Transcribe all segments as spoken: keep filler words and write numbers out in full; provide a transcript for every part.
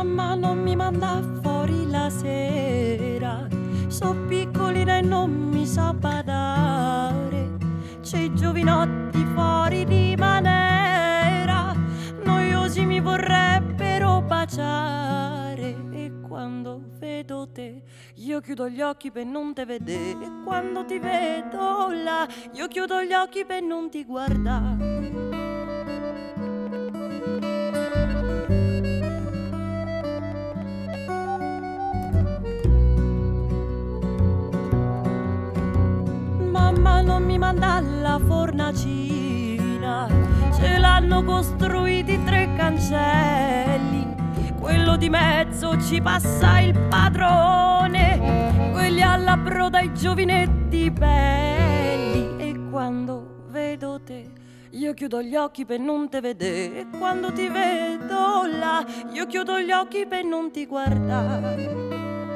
Mamma non mi manda fuori la sera, so piccolina e non mi so badare. C'è i giovinotti fuori di manera, noiosi mi vorrebbero baciare. E quando vedo te, io chiudo gli occhi per non te vedere. E quando ti vedo là, io chiudo gli occhi per non ti guardare. Mamma non mi manda alla fornacina, ce l'hanno costruiti tre cancelli. Quello di mezzo ci passa il padrone, quelli alla broda i giovinetti belli. E quando vedo te, io chiudo gli occhi per non te vedere. E quando ti vedo là, io chiudo gli occhi per non ti guardare.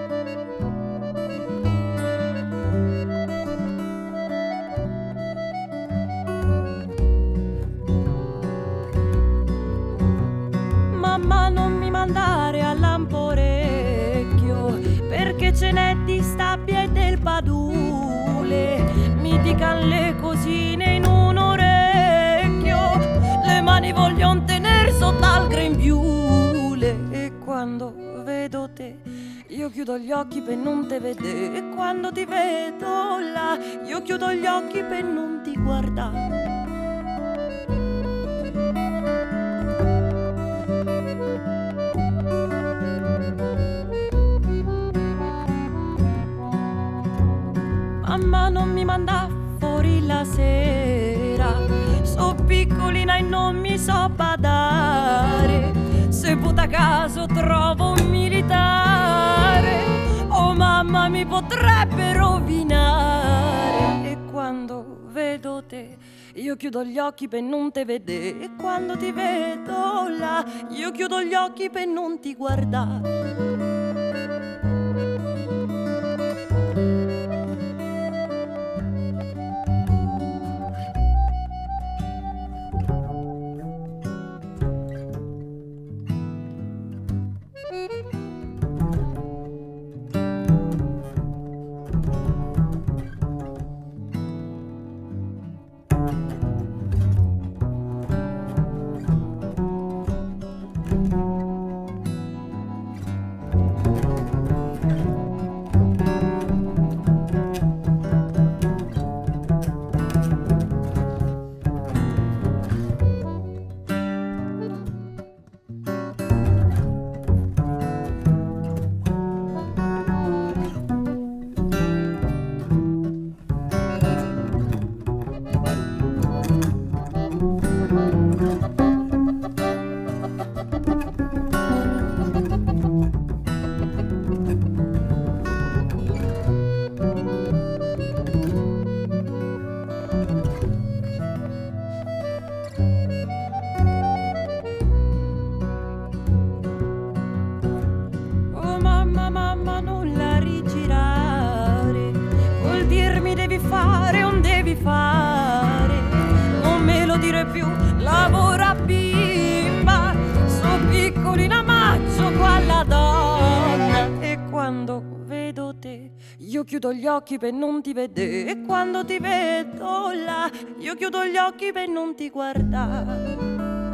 Mamma non mi mandare a lamporecchio, perché ce n'è di Stabia e del Padule. Mi dican le cosine in un orecchio, le mani voglion tener sotto al grembiule. E quando vedo te, io chiudo gli occhi per non te vedere. E quando ti vedo là, io chiudo gli occhi per non ti guardare. Mamma non mi manda fuori la sera, so piccolina e non mi so badare. Se puta caso trovo un militare, oh mamma mi potrebbe rovinare. E quando vedo te, io chiudo gli occhi per non te vedere. E quando ti vedo là, io chiudo gli occhi per non ti guardare. Mamma non la rigirare, vuol dirmi devi fare, non devi fare. Non me lo dire più, lavora bimba, so piccolina ma gioco alla donna. E quando vedo te, io chiudo gli occhi per non ti vedere. E quando ti vedo là, io chiudo gli occhi per non ti guardare.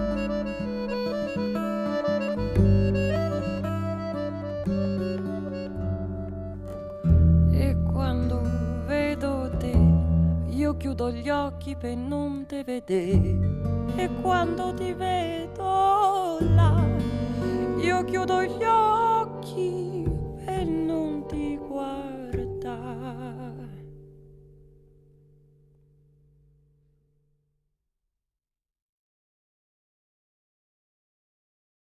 Io chiudo gli occhi per non te vedere. E quando ti vedo là, io chiudo gli occhi